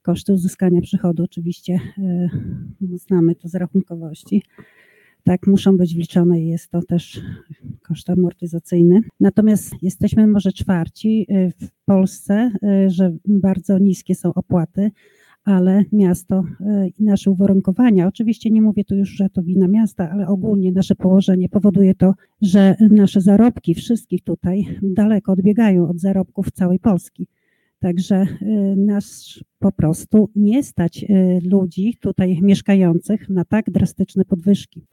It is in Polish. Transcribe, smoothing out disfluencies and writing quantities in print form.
koszty uzyskania przychodu oczywiście znamy to z rachunkowości. Tak, muszą być wliczone i jest to też koszt amortyzacyjny. Natomiast jesteśmy może czwarci w Polsce, że bardzo niskie są opłaty, ale miasto i nasze uwarunkowania, oczywiście nie mówię tu już, że to wina miasta, ale ogólnie nasze położenie powoduje to, że nasze zarobki wszystkich tutaj daleko odbiegają od zarobków całej Polski. Także nas po prostu nie stać ludzi tutaj mieszkających na tak drastyczne podwyżki.